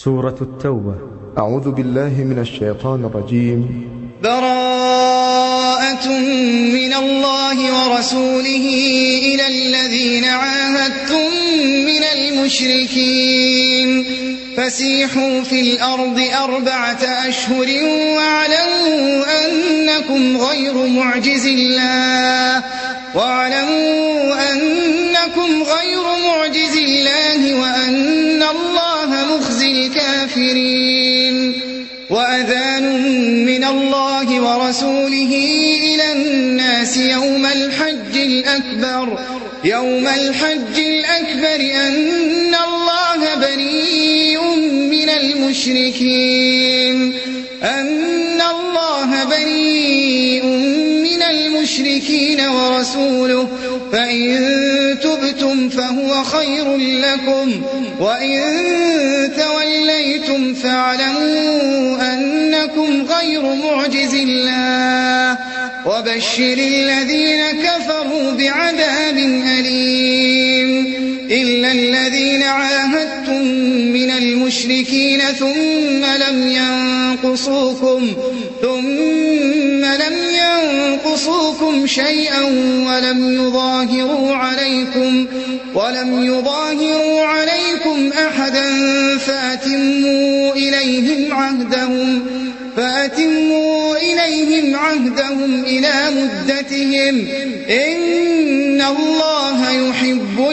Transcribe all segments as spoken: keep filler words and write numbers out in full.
سورة التوبة. أعوذ بالله من الشيطان الرجيم. براءة من الله ورسوله إلى الذين عاهدتم من المشركين فسيحوا في الأرض أربعة أشهر واعلموا أنكم غير معجز الله واعلموا أنكم غير معجز الله وأن الله مخزي الكافرين. وأذان من الله ورسوله إلى الناس يوم الحج الأكبر يوم الحج الأكبر أن الله بريء من المشركين أن الله بريء من المشركين ورسوله فإن تبتم فهو خير لكم وإن توليتم فاعلموا أنكم غير معجز الله وبشر الذين كفروا بعذاب أليم. إلا الذين عاهدتم من المشركين ثم لم ينقصوكم ثم لم ينقصوكم شيئا ولم يظاهروا عليكم ولم يظاهروا عليكم أحدا فأتموا إليهم عهدهم فأتموا إليهم عهدهم إلى مدتهم إن الله يحب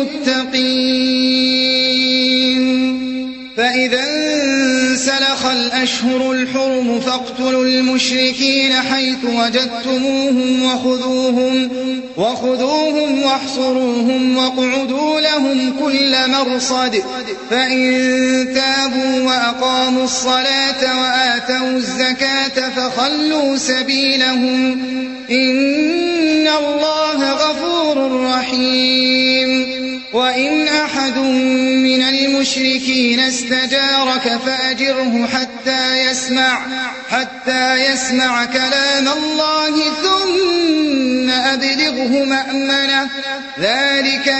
المتقين. فإذا انسلخ الأشهر الحرم فاقتلوا المشركين حيث وجدتموهم وخذوهم وخذوهم واحصروهم واقعدوا لهم كل مرصد فإن تابوا وأقاموا الصلاة وآتوا الزكاة فخلوا سبيلهم إن الله غفور رحيم. وإن أحد من المشركين استجارك فأجره حتى يسمع حتى يسمع كلام الله ثم أبلغه مأمنه ذلك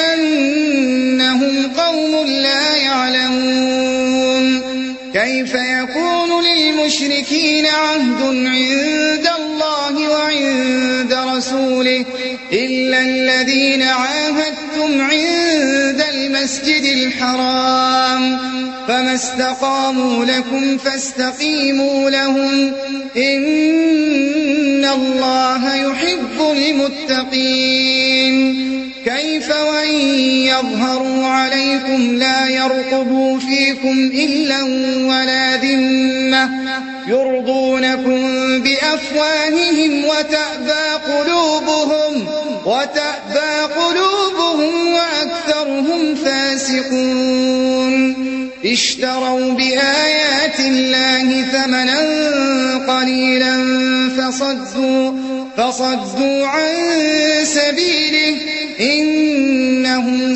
بأنهم قوم لا يعلمون. كيف يكون للمشركين عهد عند الله وعند رسوله إلا الذين عاهدتم عند المسجد الحرام فما استقاموا لكم فاستقيموا لهم إن الله يحب المتقين. كيف وإن يظهروا عليكم لا يرقبوا فيكم إلا ولا ذمة يرضونكم بأفواههم وتأبى قلوبهم وتأبى قلوبهم وأكثرهم فاسقون. اشتروا بآيات الله ثمنا قليلا فصدوا فصدوا عن سبيله إنهم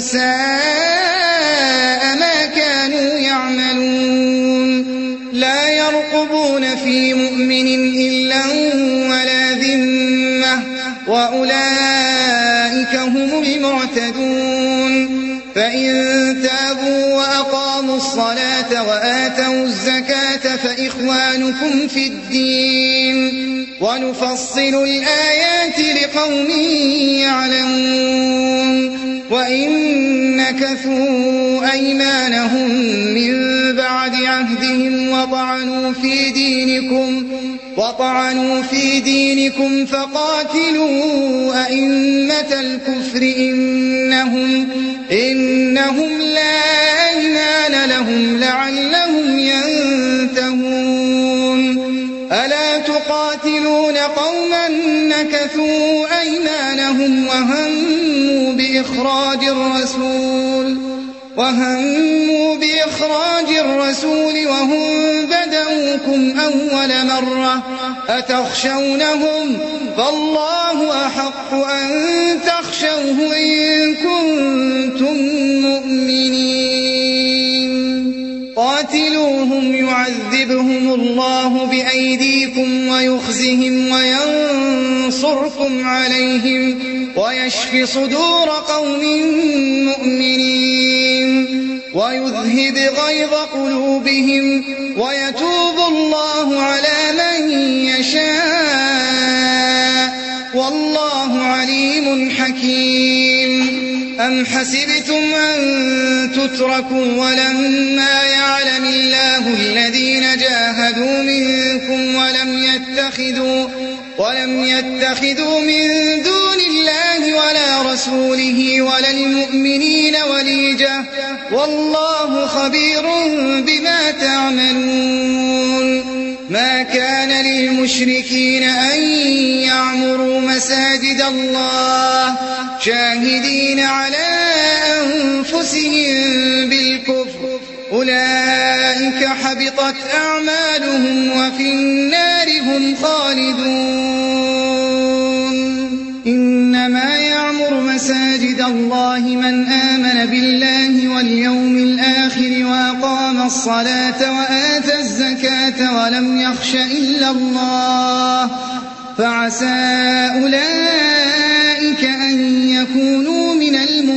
ساء ما كانوا يعملون. لا يرقبون في مؤمن إلا ولا ذمة وأولئك هم المعتدون. فإن تابوا وأقاموا الصلاة وآتوا الزكاة فإخوانكم في الدين ونفصل الآيات لقوم يعلمون. وإن نكثوا أيمانهم من بعد عهدهم وطعنوا في دينكم وطعنوا في دينكم فقاتلوا أئمة الكفر إنهم إنهم لا أيمان لهم لعلهم ينتهون. ألا تقاتلون قوما نكثوا أيمانهم وهموا بإخراج الرسول وهموا بإخراج الرسول وهم بدأوكم أول مرة أتخشونهم فالله أحق أن تخشوه إن كنتم مؤمنين. قاتلوهم يعذبهم الله بأيديكم ويخزهم وينصركم عليهم ويشف صدور قوم مؤمنين. ويذهب غيظ قلوبهم ويتوب الله على من يشاء والله عليم حكيم. أم حسبتم أن تتركوا ولما يعلم الله الذين جاهدوا منكم ولم يتخذوا ولم يتخذوا من دون الله ولا رسوله ولا المؤمنين وليجة والله خبير بما تعملون. ما كان للمشركين أن يعمروا مساجد الله شاهدين على أنفسهم بالكفر أولئك حبطت أعمالهم وفي النار هم خالدون. إنما يعمر مساجد الله من آمن بالله واليوم الآخر وأقام الصلاة وآتى الزكاة ولم يخش إلا الله فعسى أولئك أن يكونوا من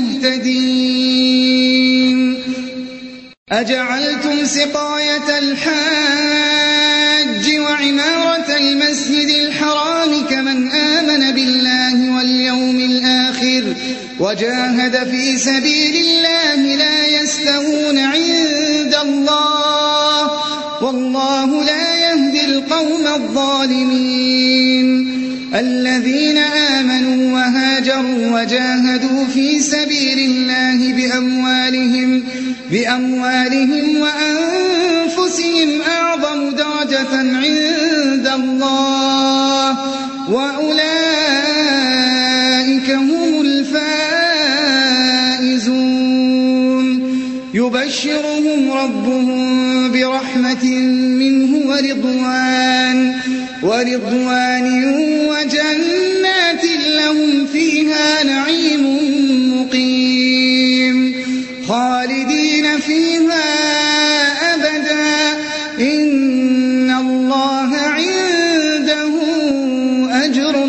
المهتدين. أجعلتم سقاية الحاج وعمارة المسجد الحرام كمن آمن بالله واليوم الآخر وجاهد في سبيل الله لا يستوون عند الله والله لا يهدي القوم الظالمين. الذين آمنوا وهاجروا وجاهدوا في سبيل الله بأموالهم بأموالهم وأنفسهم أعظم درجة عند الله وأولئك هم الفائزون. يبشرهم ربهم برحمة منه ورضوان ورضوان وجنات لهم فيها نعيم مقيم خالدين فيها أبدا إن الله عنده أجر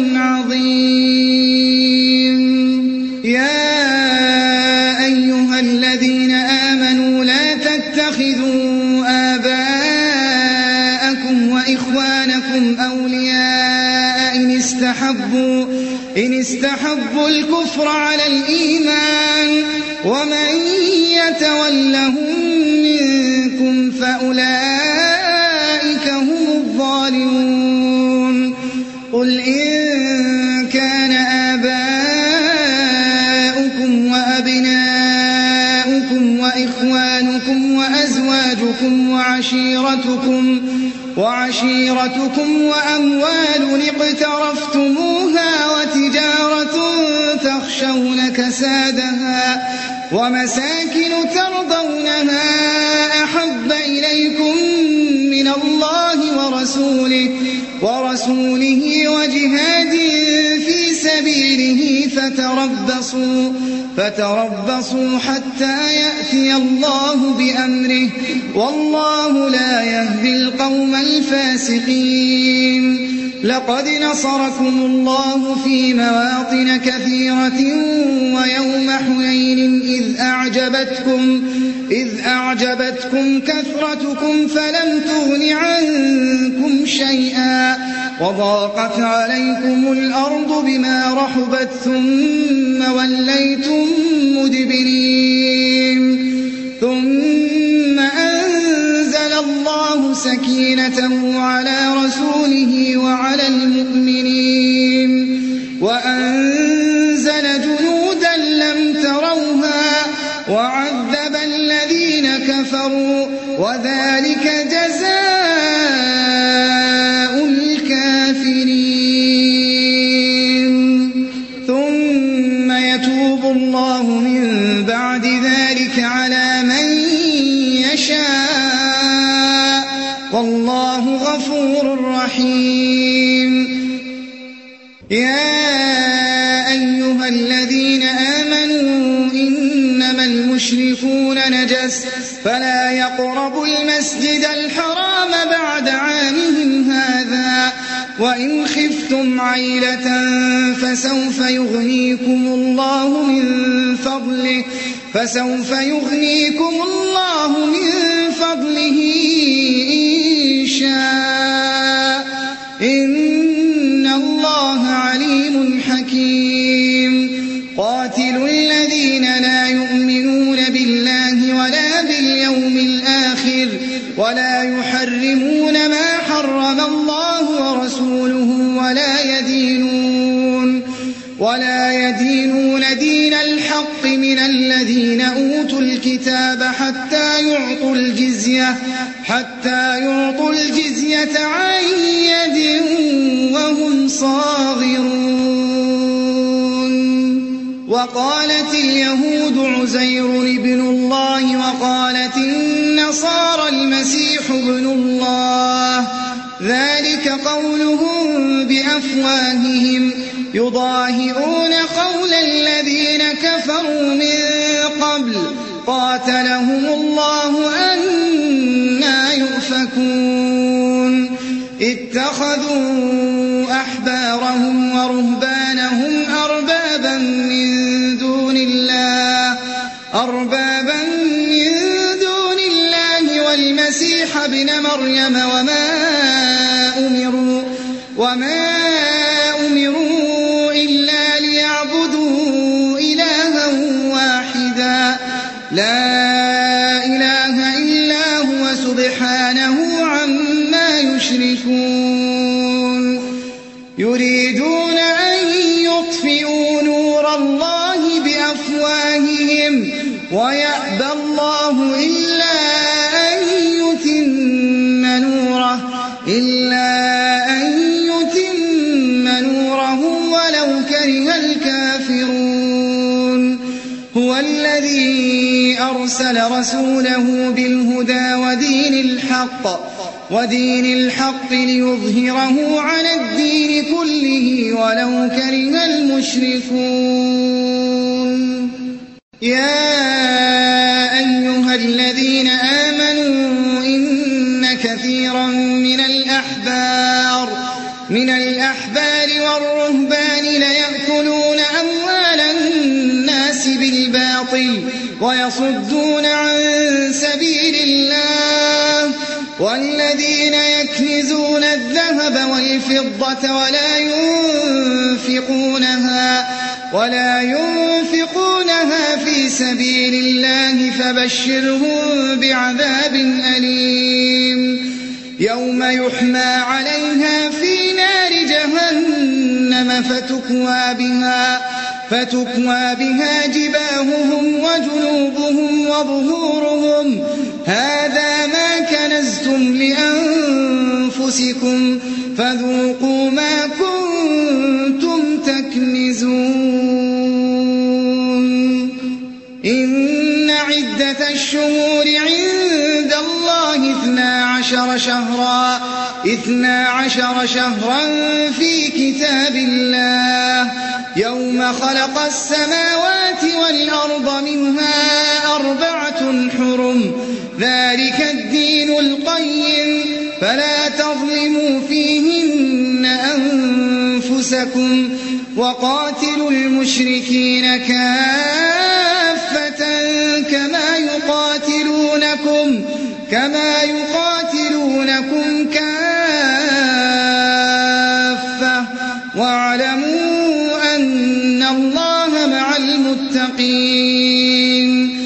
عظيم. يا أيها الذين آمنوا لا تتخذوا آباءكم وإخوانكم أولياء إن استحبوا إن استحبوا الكفر على الإيمان ومن يتولهم منكم فأولئك هم الظالمون. قل إن كان آباؤكم وأبناؤكم وإخوانكم وأزواجكم وعشيرتكم وعشيرتكم وأموال اقترفتموها وتجارة تخشون كسادها ومساكن ترضونها أحب إليكم من الله ورسوله ورسوله وجهاد في سبيله فتربصوا فتربصوا حتى يأتي الله بأمره والله لا يهدي القوم الفاسقين. لقد نصركم الله في مواطن كثيرة ويوم حنين إذ أعجبتكم إذ أعجبتكم كثرتكم فلم تغن عنكم شيئا وضاقت عليكم الأرض بما رحبت ثم وليتم مدبرين. ثم أنزل الله سكينته على رسوله وعلى المؤمنين وأنزل جنودا لم تروها وعذب الذين كفروا وذلك جزاء الكافرين. ثم يتوب الله من بعد ذلك على من يشاء والله غفور رحيم. يا أيها الذين آمنوا إنما المشركون نجس فلا يقربوا المسجد الحرام بعد عامهم هذا وإن خفتم عيلة فسوف يغنيكم الله من فضله فسوف يغنيكم الله من فضله إن شاء إن الله عليم حكيم قاتلوا الذين لا يؤمنون بالله ولا باليوم الآخر ولا يحرمون ما حرم الله ورسوله ولا يدينون ولا يدينون دين الحق من الذين أوتوا الكتاب حتى يعطوا الجزية حتى يعطوا الجزية عن يد وهم صاغرون. وقالت اليهود عزير ابن الله وقالت النصارى المسيح ابن الله ذلك قولهم بأفواههم يضاهئون قول الذين كفروا من قبل قاتلهم الله أنى يؤفكون. اتخذوا أحبارهم ورهبانهم أربابا من دون الله أربابا من دون الله والمسيح ابن مريم وما أمروا وما أمروا إلا ليعبدوا إلها واحدا لا إله إلا هو سبحانه عما يشركون. يريدون أن يطفئوا نور الله بأفواههم ويأبى الله إلا أن يتم نوره إلا أن يتم نوره ولو كره الكافرون. هو الذي أرسل رسوله بالهدى ودين الحق ودين الحق ليظهره على الدين كله ولو كره المشركون. يا أيها الذين آمنوا إن كثيرا من الأحبار من الأحبار والرهبان ليأكلون أموال الناس بالباطل ويصدون عن سبيل الله والذين يكنزون الذهب والفضة ولا ينفقونها ولا ينفقونها في سبيل الله فبشرهم بعذاب أليم يوم يحمى عليها في نار جهنم فتكوى بها فتكوى بها جباههم وجنوبهم وظهورهم هذا ما كنزتم لأنفسكم فذوقوا ما كنتم تكنزون. إن عدة الشهور عند الله اثنا عشر شهرا اثنا عشر شهرا في كتاب الله يوم خلق السماوات والأرض منها أربعة حرم ذلك الدين القيم فلا تظلموا فيهن أنفسكم وقاتلوا المشركين كافة كما يقاتلونكم كما يقاتلونكم كافة واعلموا أن الله مع المتقين.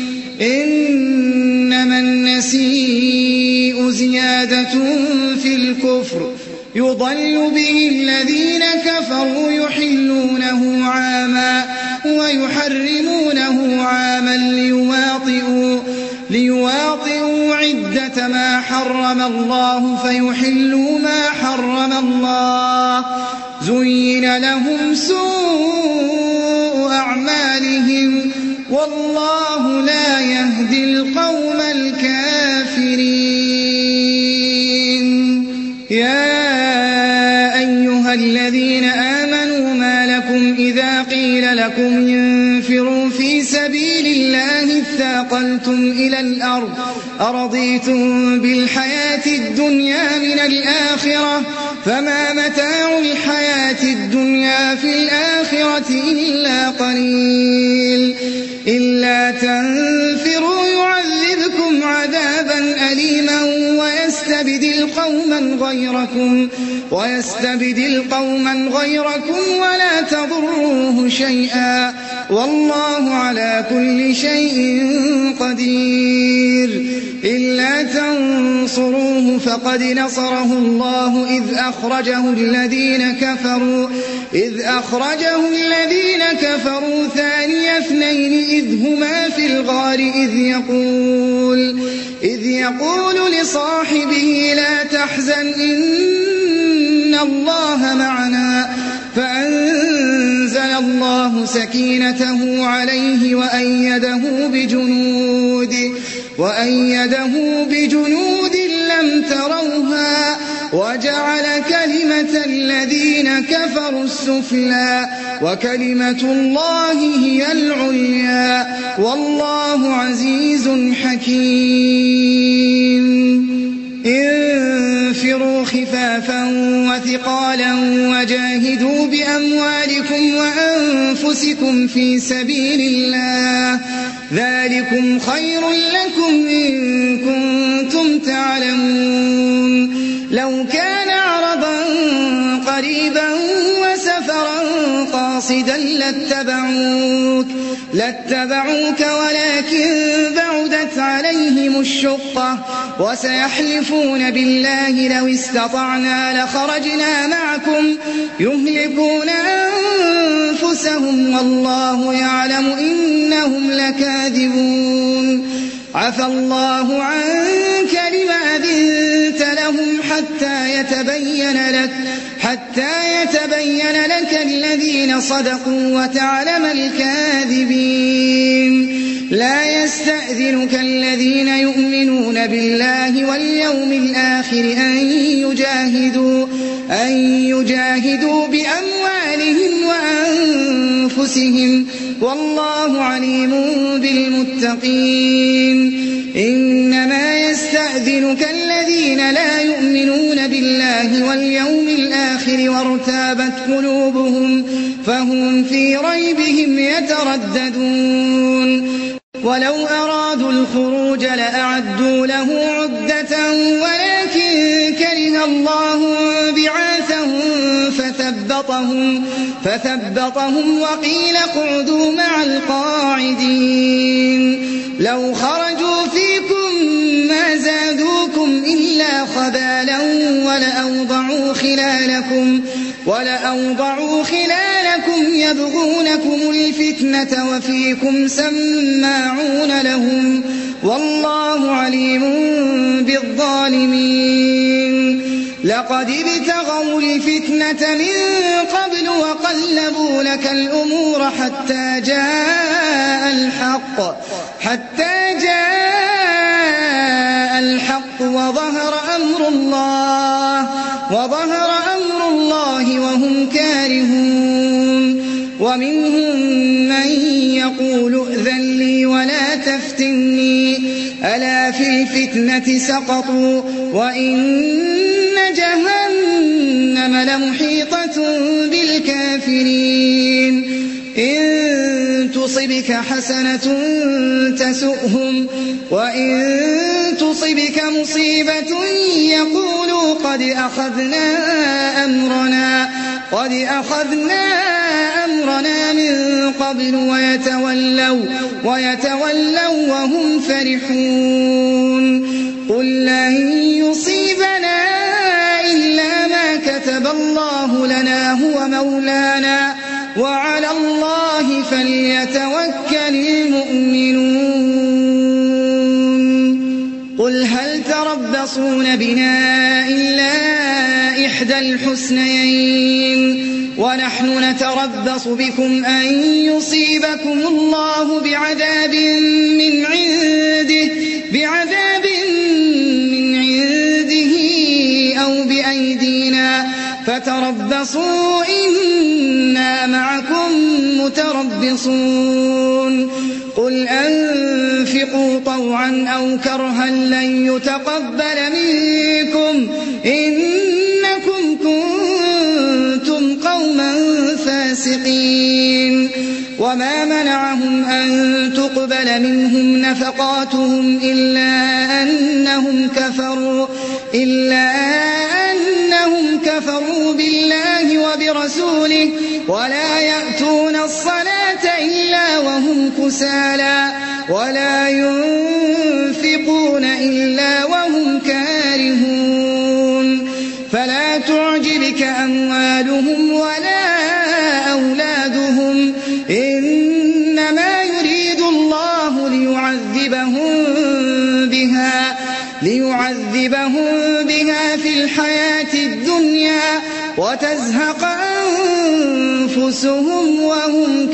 إنما النسيء زيادة في الكفر يضل به الذين كفروا يحلونه عاما ويحرمونه عاما ليواطئوا ليواطئوا عدة ما حرم الله فيحلوا ما حرم الله زين لهم سوء أعمالهم والله لا يهدي القوم الكافرين. يا أيها الذين آمنوا ما لكم إذا قيل لكم انفروا في سبيل الله اثاقلتم إلى الأرض أرضيتم بالحياة الدنيا من الآخرة فما متاع الحياة الدنيا في الآخرة إلا قليل إلا تنفروا يعذبكم عذابا أليما ويستبدل قوما غيركم ويستبدل قوما غيركم ولا تضروه شيئا والله على كل شيء قدير إلا تنصروه فقد نصره الله إذ أخرجه الذين كفروا إذ أخرجه الذين كفروا ثاني اثنين إذ هما في الغار إذ يقول إذ يقول لصاحبه لا تحزن إن الله معنا فأنزل الله سكينته عليه وأيده بجنود وأيده بجنود لم تروها وجعل كلمة الذين كفروا السفلى وكلمة الله هي العليا والله عزيز حكيم انفروا خفافا وثقالا وجاهدوا بأموالكم وأنفسكم في سبيل الله ذلكم خير لكم إن كنتم تعلمون لو كان عرضا قريبا وسفرا قاصدا لاتبعوك لاتبعوك ولكن بعدت عليهم الشقة وسيحلفون بالله لو استطعنا لخرجنا معكم يهلكون أنفسهم والله يعلم إنهم لكاذبون عفى الله عنك لما أذنت لهم حتى يتبين لك حتى يتبين لك الذين صدقوا وتعلم الكاذبين لا يستأذنك الذين يؤمنون بالله واليوم الآخر أن يجاهدوا أن يجاهدوا بأموالهم وأنفسهم والله عليم بالمتقين إنما يستأذنك الذين لا يؤمنون بالله واليوم الآخر وارتابت قلوبهم فهم في ريبهم يترددون ولو أرادوا الخروج لأعدوا له عدة ولكن كره الله بعاثهم فثبطهم, فثبطهم وقيل اقعدوا مع القاعدين لو خرجوا فيكم ما زادوكم إلا خبالا ولأوضعوا خلالكم ولأوضعوا خلالكم يبغونكم الفتنة وفيكم سماعون لهم والله عليم بالظالمين لقد ابتغوا الفتنة من قبل وقلبوا لك الأمور حتى جاء الحق حتى جاء الحق وظهر أمر الله وظهر أمر الله وهم كارهون ومنهم من يقول ائذن لي ولا تفتني ألا في الفتنة سقطوا وإن جهنم لمحيطة بالكافرين إن تصبك حسنة تسؤهم وإن تصبك مصيبة يقولوا قد أخذنا أمرنا قد أخذنا أمرنا من قبل ويتولوا ويتولوا وهم فرحون قل لن يصيبنا إلا ما كتب الله لنا هو مولانا وعلى الله فليتوكل المؤمنون قل هل تربصون بنا إلا إحدى الحسنيين ونحن نتربص بكم أن يصيبكم الله بعذاب من عنده بعذاب من عنده أو بأيدينا فتربصوا إنا معكم متربصون قل أنفقوا طوعا أو كرها لن يتقبل منكم إنكم كنتم الفاسقين وما منعهم أن تقبل منهم نفقاتهم إلا أنهم كفروا إلا أنهم كفروا بالله وبرسوله ولا يأتون الصلاة إلا وهم كسالى ولا ينفقون إلا وهم كارهون فلا تعجبك أموالهم ولا أولادهم إنما يريد الله ليعذبهم بها ليعذبهم بها في الحياة الدنيا وتزهق أنفسهم وهم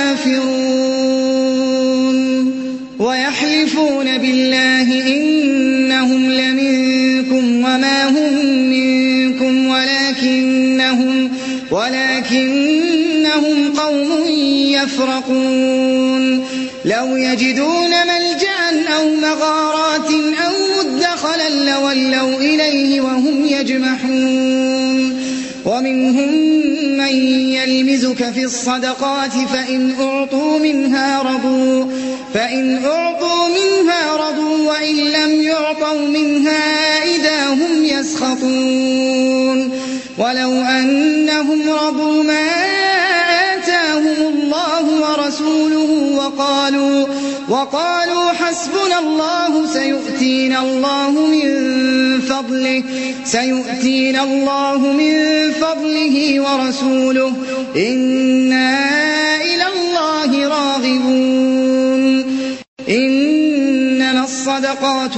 كافرون ويحلفون بالله إنهم لمنكم وما هم منكم ولكنهم ولكنهم قوم يفرقون لو يجدون ملجأ أو مغارات أو مدخلا لولوا إليه وهم يجمحون ومنهم من يلمزك في الصدقات فإن أعطوا منها رضوا فإن أعطوا منها رضوا وإن لم يعطوا منها إذا هم يسخطون ولو أنهم رضوا ما آتاهم الله ورسوله وقالوا وقالوا حسبنا الله سيؤتينا الله من فضله سيؤتينا الله من فضله ورسوله إنا إلى الله راغبون إنما الصدقات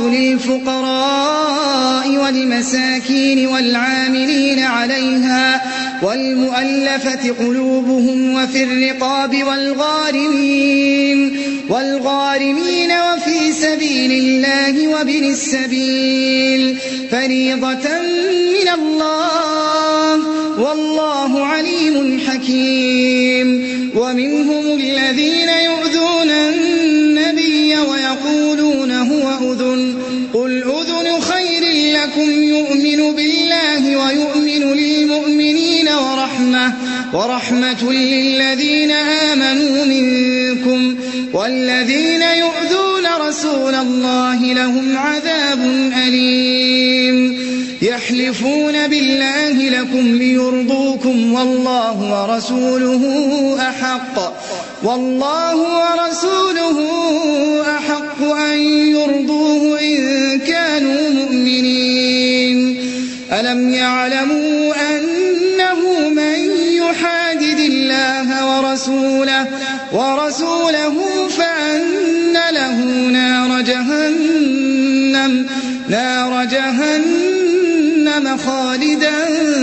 للفقراء والمساكين والعاملين عليها والمؤلفة قلوبهم وفي الرقاب والغارمين والغارمين وفي سبيل الله وابن السبيل فريضة من الله والله عليم حكيم ومنهم الذين يؤذون النبي ويقولون هو أذن قل أذن خير لكم يؤمن بالله ويؤمن للمؤمنين ورحمة ورحمة للذين آمنوا منكم والذين يؤذون رسول الله لهم عذاب أليم يحلفون بالله لكم ليرضوكم والله ورسوله أحق والله ورسوله أحق أن يرضوه إن كانوا مؤمنين ألم يعلموا أنه من يحادد الله ورسوله ورسوله فأن له نار جهنم نار جهنم خالدا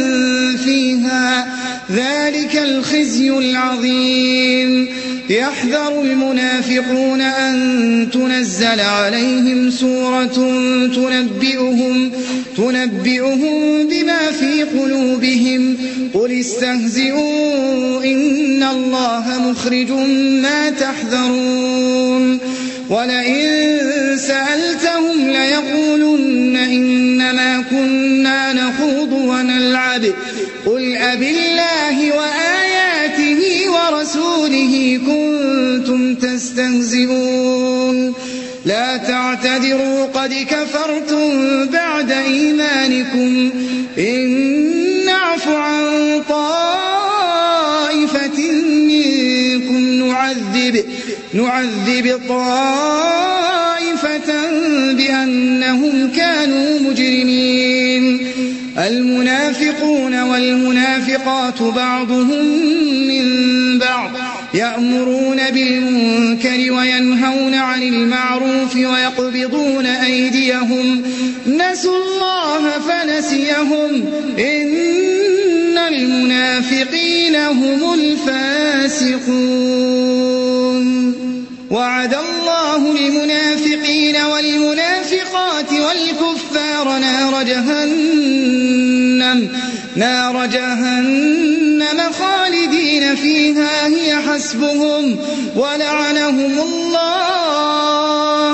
فيها ذلك الخزي العظيم يحذر المنافقون أن تنزل عليهم سورة تنبئهم تنبئهم بما في قلوبهم قل استهزئوا إن الله مخرج ما تحذرون ولئن سألتهم ليقولن إنما كنا نخوض ونلعب قل أبالله وآياته ورسوله كنتم تستهزئون لا تعتذروا قد كفرتم بعد إيمانكم إن نعف عن طائفة منكم نعذب نعذب طائفة بأنهم كانوا مجرمين المنافقون والمنافقات بعضهم من بعض يأمرون بالمنكر وينهون عن المعروف ويقبضون أيديهم نسوا الله فنسيهم إن المنافقين هم الفاسقون وعد الله المنافقين والمنافقات والكفار نار جهنم نار جهنم خالدين فيها هي حسبهم ولعنهم الله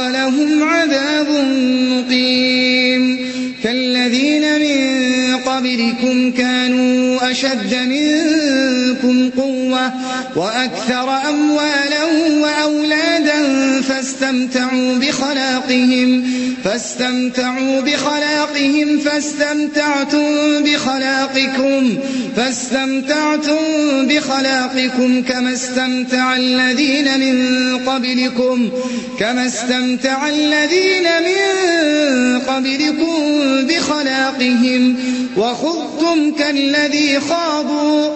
ولهم عذاب مقيم كالذين من قبل قبلكم كانوا أشد منكم قوة وأكثر أموالا وأولادا فاستمتعوا بخلاقهم فاستمتعوا بخلاقهم فاستمتعتم بخلاقكم فاستمتعتم بخلاقكم كما استمتع الذين من قبلكم كما استمتع الذين من قبلكم بخلاقهم وخضتم كالذي خاضوا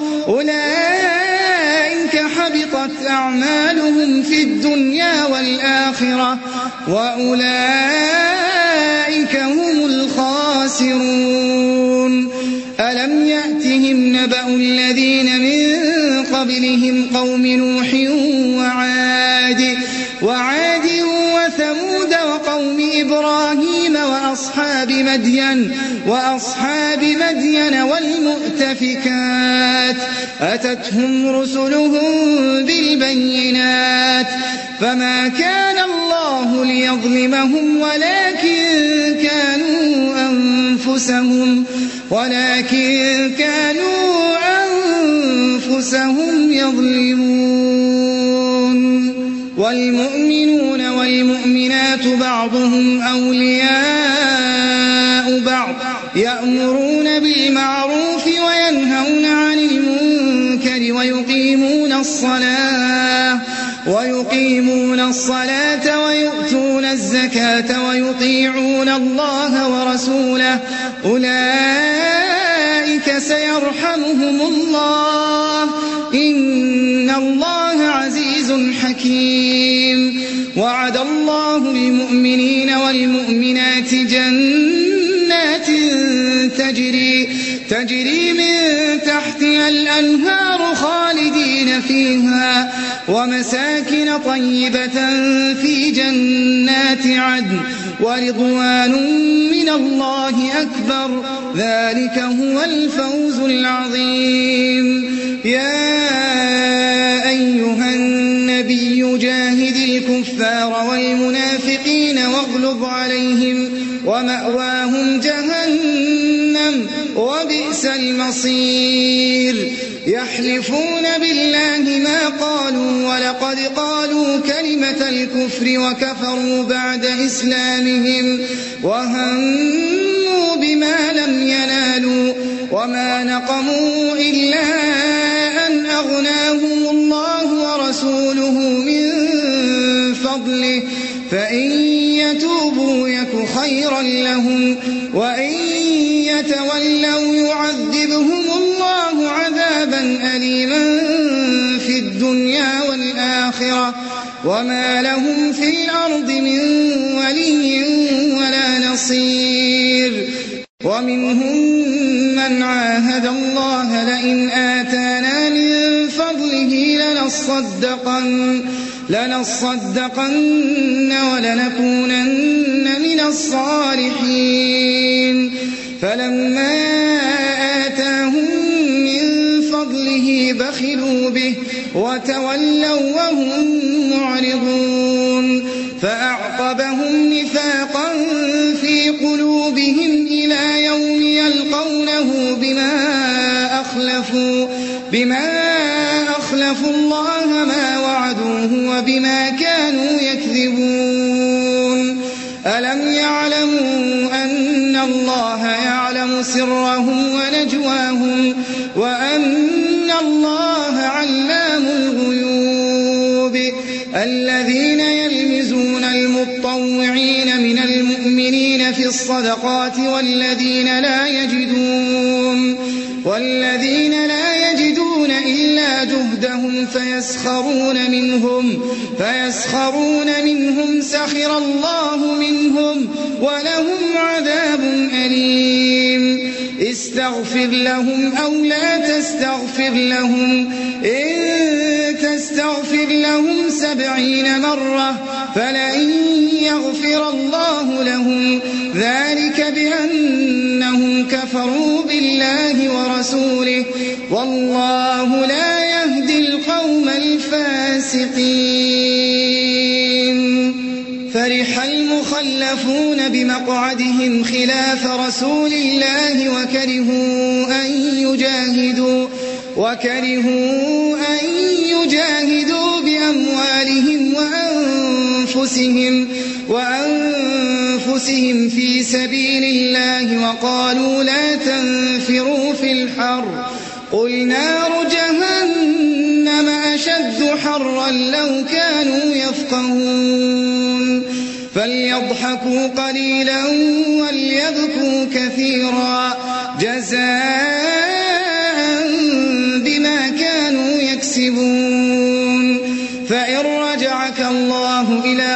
أولئك حبطت أعمالهم في الدنيا والآخرة وأولئك هم الخاسرون. ألم يأتهم نبأ الذين من قبلهم قوم نوح وعاد وعاد وثمود وقوم إبراهيم وأصحاب مدين وأصحاب مدين والمؤتفكات أتتهم رسلهم بالبينات فما كان الله ليظلمهم ولكن كانوا أنفسهم ولكن كانوا أنفسهم يظلمون. والمؤمنون والمؤمنات بعضهم أولياء بعض يأمرون بالمعروف وينهون عن المنكر ويقيمون الصلاة ويقيمون الصلاة ويؤتون الزكاة ويطيعون الله ورسوله أولئك سيرحمهم الله إن الله عزيز حكيم. وعد الله المؤمنين والمؤمنات جنات تجري تجري من تحتها الأنهار خالدين فيها ومساكن طيبة في جنات عدن ورضوان من الله أكبر ذلك هو الفوز العظيم. يا أيها النبي جاهد الكفار والمنافقين واغلظ عليهم ومأواهم جهنم وبئس المصير. يحلفون بالله ما قالوا ولقد قالوا كلمة الكفر وكفروا بعد إسلامهم وهموا بما لم ينالوا وما نقموا إلا أن أغناهم الله ورسوله من فضله فإن يتوبوا يك خيرا لهم وإن يتولوا يعذبهم الله عذابا أليما في الدنيا والآخرة وما لهم في الأرض من ولي ولا نصير. ومنهم من عاهد الله لئن آتانا من فضله لنصدقن لنصدقن ولنكونن من الصالحين فلما آتاهم من فضله بخلوا به وتولوا وهم معرضون فأعقبهم نفاقا في قلوبهم إلى يوم يلقونه بما أخلفوا بما أخلفوا الله ما وعدوه وبما كانوا يكذبون. ألم يعلموا أن الله يعلم سرهم ونجواهم وأن الله علام الغيوب. الذين يلمزون المطوعين من المؤمنين في الصدقات والذين لا يجدون والذين لا يجدون إلا جهدهم فيسخرون منهم فيسخرون منهم سخر الله منهم ولهم عذاب أليم. استغفر لهم أو لا تستغفر لهم إن تستغفر لهم سبعين مرة فلن يغفر الله لهم ذلك بأنهم كفروا بالله ورسوله والله لا يهدي القوم الفاسقين. فرح المخلفون المخلفون بمقعدهم خلاف رسول الله وكرهوا أن يجاهدوا وكرهوا أن يجاهدوا بأموالهم وأنفسهم وأنفسهم في سبيل الله وقالوا لا تنفروا في الحر قل نار جهنم أشد حرا لو كانوا يفقهون فليضحكوا قليلا وليبكوا كثيرا جزاء بما كانوا يكسبون فإن رجعك الله إلى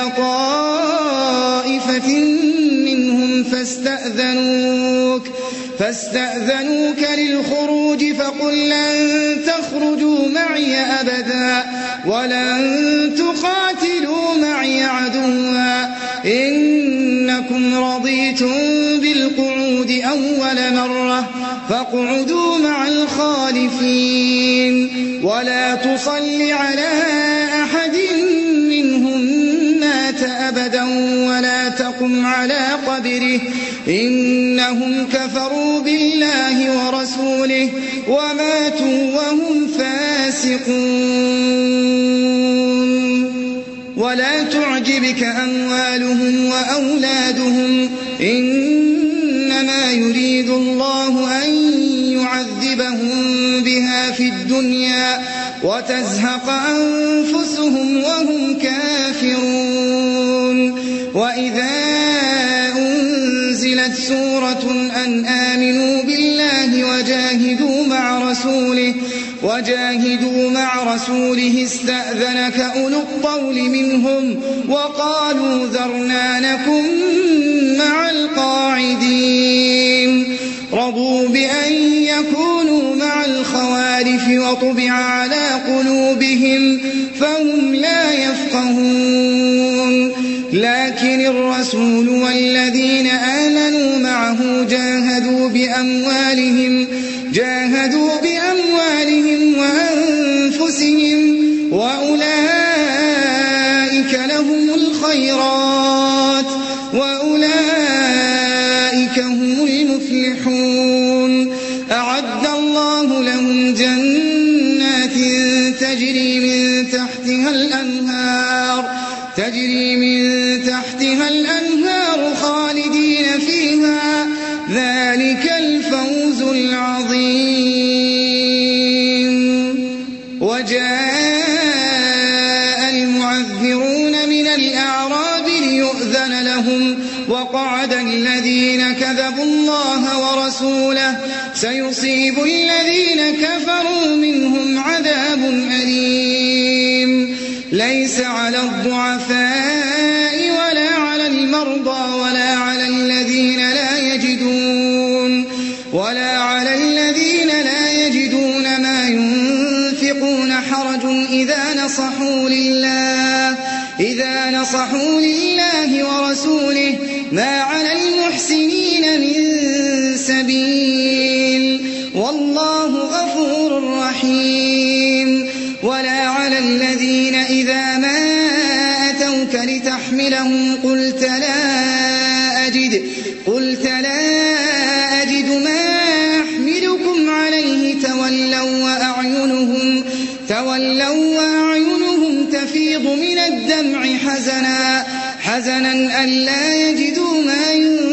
طائفة منهم فاستأذنوك فاستأذنوك للخروج فقل لن تخرجوا معي أبدا ولن تقاتلوا معي عدوا إنكم رضيتم بالقعود أول مرة فاقعدوا مع الخالفين ولا تصل على أحد منهم مات أبدا ولا تقم على قبره إنهم كفروا بالله ورسوله وماتوا وهم فاسقون ولا تعجبك أموالهم وأولادهم إنما يريد الله أن يعذبهم بها في الدنيا وتزهق أنفسهم وهم كافرون وإذا أنزلت سورة أن آمنوا بالله وجاهدوا مع رسوله وجاهدوا مع رسوله استأذنك أولو الطول منهم وقالوا ذرنا نكن مع القاعدين رضوا بأن يكونوا مع الخوالف وطبع على قلوبهم فهم لا يفقهون لكن الرسول والذين آمنوا معه جاهدوا بأموالهم جاهدوا بأموالهم وأنفسهم وأولئك لهم الخيرات وأولئك هم المفلحون أعد الله لهم جنات تجري من تحتها الأنهار تجري من تحتها الأنهار خالدين فيها ذلك الفوز العظيم وجاء المعذرون من الأعراب ليؤذن لهم وقعد الذين كذبوا الله ورسوله سيصيب الذين كفروا منهم عذاب أليم ليس على الضعفاء ولا على المرضى ولا على الذين لا يجدون ولا على الذين لا يجدون ما ينفقون حرج إذا نصحوا لله إذا نصحوا لله ورسوله ما على المحسنين من سبيل والله غفور رحيم ولا على الذين إذا ما أتوك لتحملهم قلت لا أجد قلت لا أجد ما أحملكم عليه تولوا وأعينهم تولوا وأعينهم تفيض من الدمع حزنا حزنا ألا يجدوا ما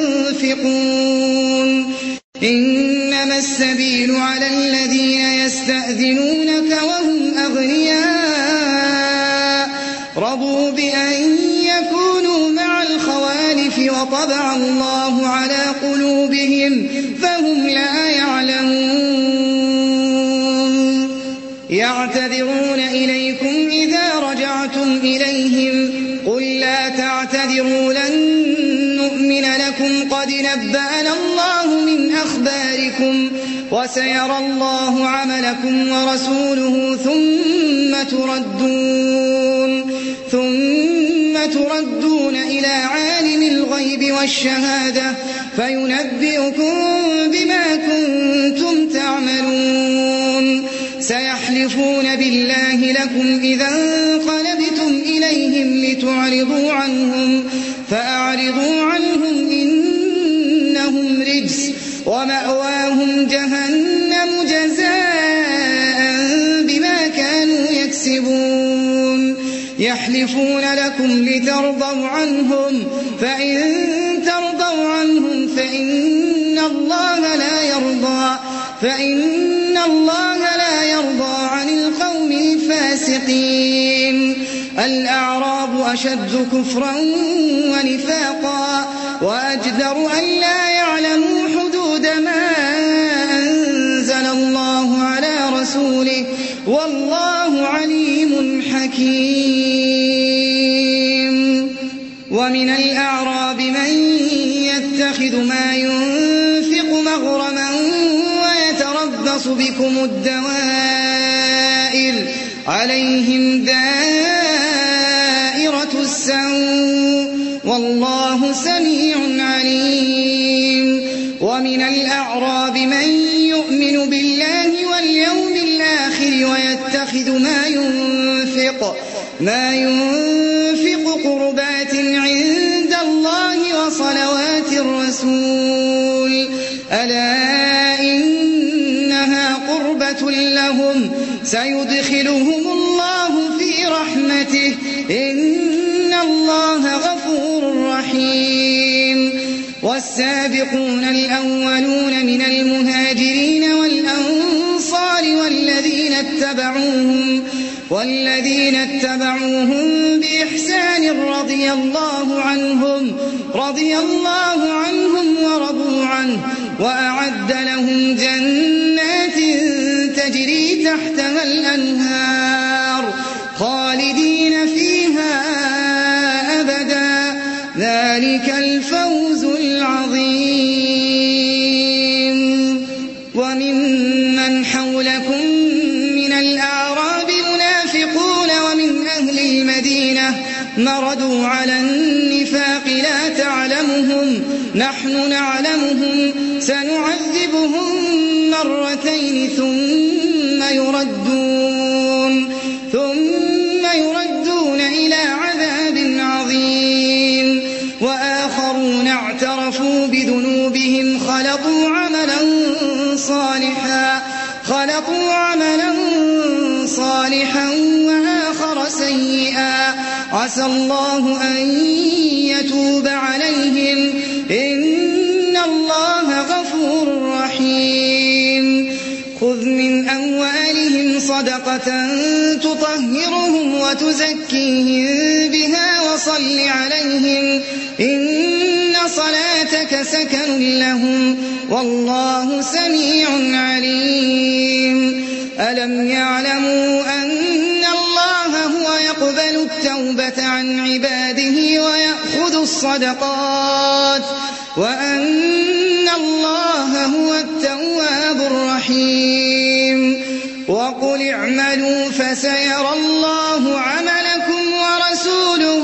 ينفقون إنما السبيل على الذين يستأذنونك وهم أغنياء رضوا بأن يكونوا مع الخوالف وطبع الله على قلوبهم فهم لا يعلمون يعتذرون إليكم إذا رجعتم إليهم قل لا تعتذروا لن نؤمن لكم قد نبأنا الله من أخباركم وسيرى الله عملكم ورسوله ثم تردون ثم تردون إلى عالم الغيب والشهادة فينبئكم بما كنتم تعملون سيحلفون بالله لكم إذا انقلبتم إليهم لتعرضوا عنهم فأعرضوا عنهم إنهم رجس ومأواهم جهنم جزاء بما كانوا يكسبون يحلفون لكم لترضوا عنهم فإن ترضوا عنهم فإن الله لا يرضى فإن الله لا يرضى عن القوم الفاسقين الأعراب أشد كفرا ونفاقا وأجدر أن لا يعلموا حدود ما أنزل الله على رسوله والله عليم حكيم ومن الأعراب من يتخذ ما ينفق مغرما ويتربص بكم الدوائر عليهم دائرة السوء والله سميع عليم ومن الأعراب من يؤمن بالله واليوم الآخر ويتخذ ما ينفق ما ينفق قربات عند الله وصلوات الرسول ألا إنها قربة لهم سيدخلهم الله في رحمته إن الله غفور رحيم والسابقون الأولون من المهاجرين والأنصار والذين اتبعوهم والذين اتبعوهم بإحسان رضي الله عنهم رضي الله عنهم ورضوا عنه وأعد لهم جنات تجري تحتها الأنهار خالدين فيها أبدا ذلك الفوز العظيم وممن حولكم من الأعراب منافقون ومن أهل المدينة مردوا على النفاق لا تعلمهم نحن نعلمهم سنعذبهم مرتين ثم يردون ثم يردون إلى عذاب عظيم وآخرون اعترفوا بذنوبهم خلطوا عملا صالحا خلطوا عملا صالحا وآخر سيئا عسى الله أن يتوب عليهم إن الله غفور رحيم خذ من أموالهم صدقة تطهرهم وتزكيهم بها وصل عليهم إن صلاتك سكن لهم والله سميع عليم ألم يعلموا أن الله هو يقبل التوبة عن عباده ويأخذ الصدقات وأن الله هو التواب الرحيم وقل اعملوا فسيرى الله عملكم ورسوله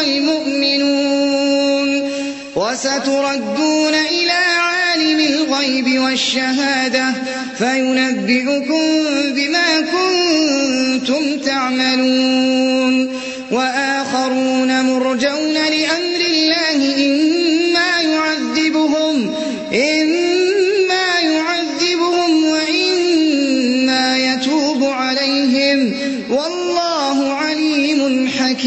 والمؤمنون وستردون إلى عالم الغيب والشهادة فينبئكم بما كنتم تعملون وآخرون مرجون لأمر الله إما يعذبهم إما يعذبهم وإما يتوب عليهم والله عليم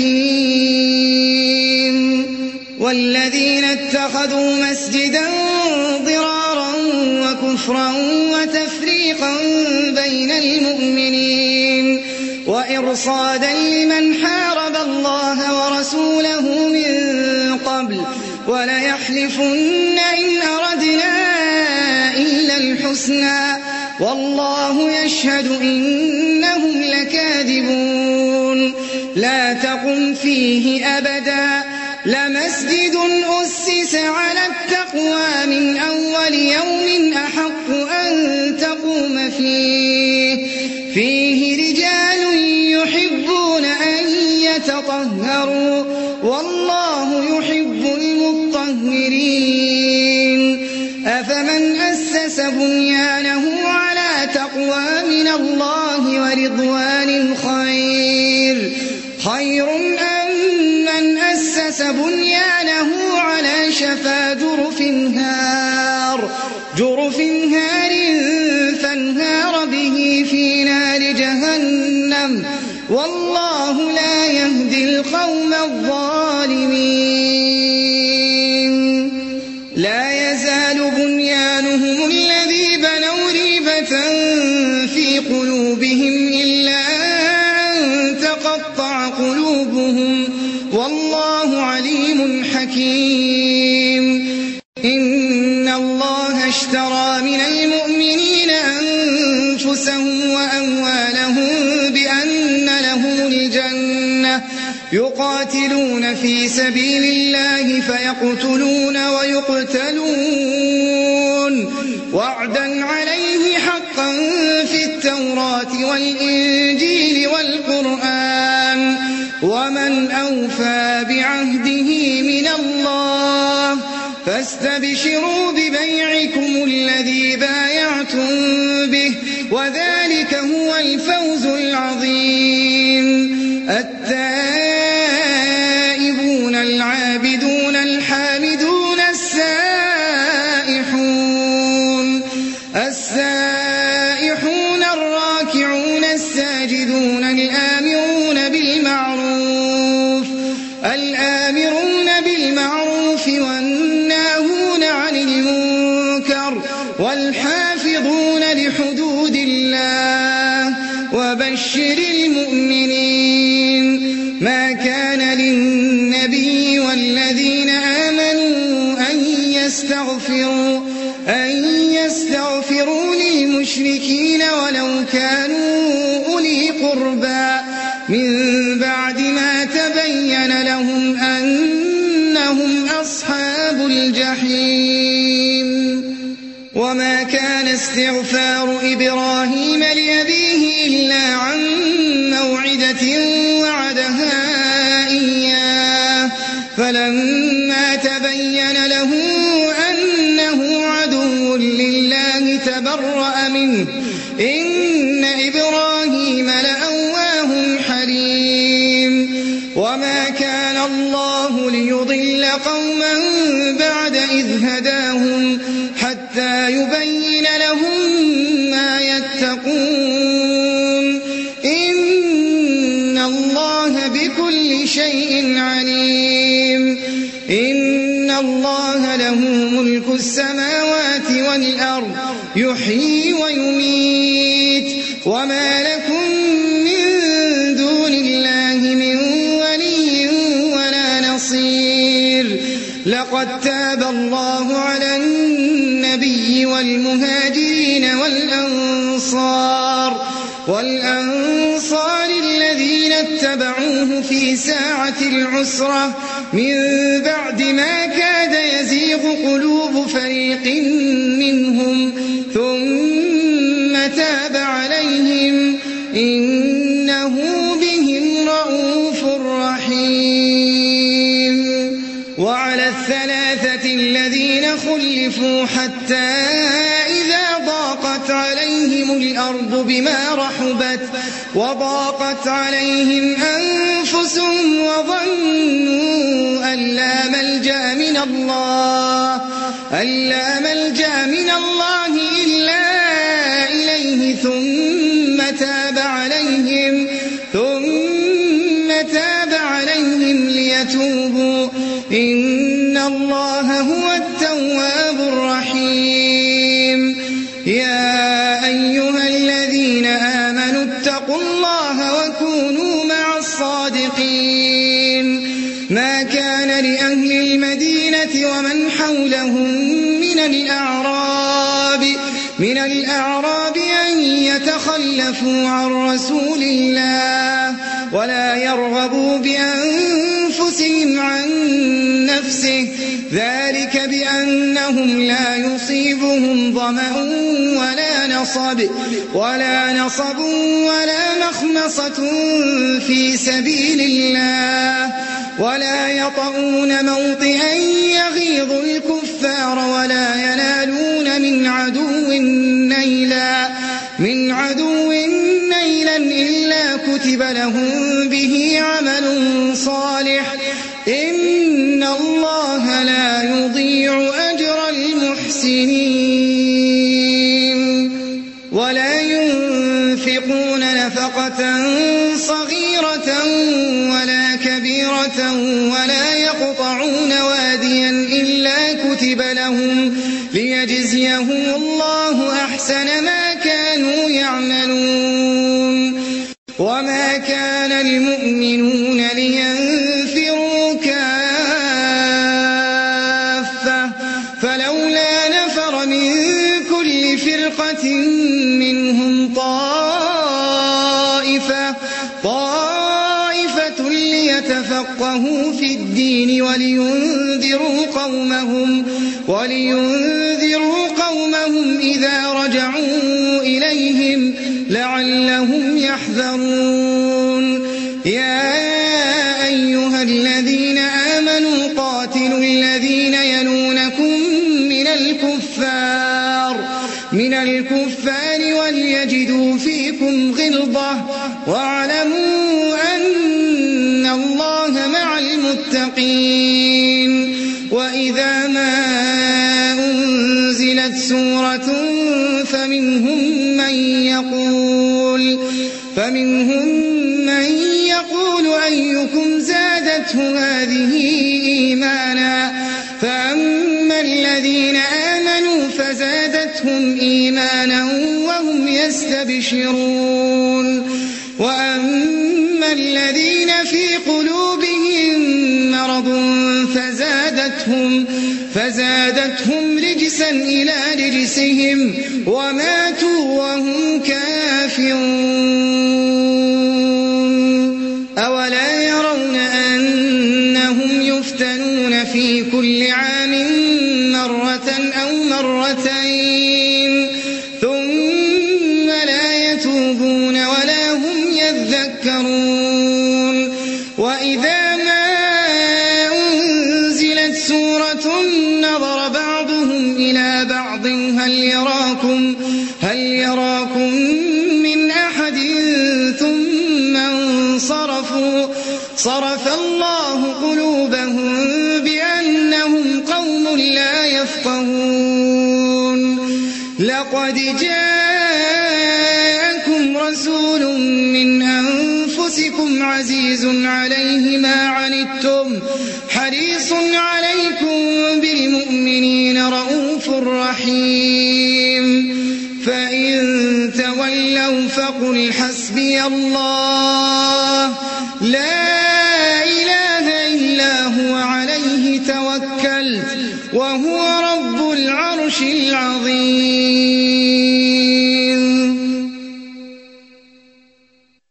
حكيم والذين اتخذوا مسجدا ضرارا وكفرا وتفريقا بين المؤمنين وإرصادا لمن حارب الله ورسوله من قبل وليحلفن إن أردنا إلا الحسنى والله يشهد إنهم لكاذبون لا تقم فيه أبدا لمسجد أسس على التقوى من أول يوم أحق أن تقوم فيه فيه رجال يحبون أن يتطهروا والله يحب المطهرين أفمن أسس بنيانه على تقوى من الله ورضوان خير خير أم من أسس بنيانه جرف هار فانهار به في نار جهنم والله لا يهدي القوم الظالمين لا يزال بنيانهم الذي بنوا ريبة في قلوبهم إلا أن تقطع قلوبهم والله عليم حكيم إن الله اشترى من المؤمنين أنفسهم وأموالهم بأن لهم الجنة يقاتلون في سبيل الله فيقتلون ويقتلون وعدا عليه حقا في التوراة والإنجيل والقرآن ومن أوفى بعهده من الله فاستبشروا ببيعكم الذي بايعتم به وذلك هو الفوز العظيم التائبون العابدون الحامدون السائحون السائحون الراكعون الساجدون الآمرون بالمعروف الآمرون بالمعروف والناهون عن المنكر والحافظون لحدود الله وبشر المؤمنين ما كان للنبي والذين آمنوا أن يستغفروا أن يستغفروا للمشركين ولو كانوا أولي قربى من بعد ما تبين لهم أنهم أصحاب الجحيم وما كان استغفار إبراهيم لأبيه إلا عن موعدة وعدها إياه فلما تبين له أنه عدو لله تبرأ منه إن إبراهيم لأواه حليم وما كان الله ليضل قوما بعد إذ هداهم حتى يبين لهم ما يتقون إن الله بكل شيء عليم إن الله له ملك السماوات والأرض يحيي ويميت وما لكم من دون الله من ولي ولا نصير لقد تاب الله على النبي والمهاجرين والأنصار والأنصار الذين اتبعوه في ساعة العسرة من بعد ما كاد يزيغ قلوب فريق منهم ثم تاب عليهم إنه بهم رءوف رحيم وعلى الثلاثة الذين خلفوا حتى إذا ضاقت عليهم الأرض بما رحبت وضاقت عليهم أنفسهم وظنوا أن لا ملجأ من الله أن لا ملجأ من الله إلا إليه ثم تاب عليهم ثم تاب عليهم ليتوبوا إن الله هو التواب الرحيم يا أيها الذين آمنوا اتقوا الله وكونوا مع الصادقين ما كان لأهل المدينة ومن حولهم من الأعراب من الأعراب أن يتخلفوا عن رسول الله ولا يرغبوا بأنفسهم عن نفسه ذلك بأنهم لا يصيبهم ظمأ ولا نصب ولا نصب ولا مخمصة في سبيل الله ولا يطؤون موطئا يغيظ الكفار ولا ينالون من عدو نيلا من عدو نيلا إلا كتب لهم به عمل صالح إن الله لا يضيع أجر المحسنين ولا ينفقون نفقة صغيرة ولا كبيرة ولا يقطعون واديا إلا كتب لهم ليجزيهم الله أحسن ما كانوا يعملون. وما كان المؤمنون لينفروا كافة فلولا نفر من كل فرقة منهم طائفة طائفة ليتفقهوا في الدين ولينذروا قومهم ولينذروا قومهم إذا رجعوا إليهم لعلهم يحذرون. يا أيها الذين آمنوا قاتلوا الذين يلونكم من الكفار من الكفار وليجدوا فيكم غلظة واعلموا أن الله مع المتقين. وإذا ما أنزلت سورة فمنهم من يقول فمنهم من يقول أيكم زادته هذه إيمانا فأما الذين آمنوا فزادتهم إيمانا وهم يستبشرون وأما الذين في قلوبهم مرض فزادتهم فزادتهم رجسا إلى رجسهم وماتوا وهم كافرون. أولا يرون أنهم يفتنون في كل عام مرة أو مرتين ثم لا يتوبون ولا هم يذكرون. وإذا ما أنزلت سورة نظر بعضهم إلى بعض هل يراكم هل يراكم من أحد ثم انصرفوا صرف الله قلوبهم بأنهم قوم لا يفقهون. لقد جاءكم رسول من أنفسكم عزيز عليه ما عنتم حريص عليكم بالمؤمنين رؤوف رحيم. فإن تولوا فقل حسبي الله لا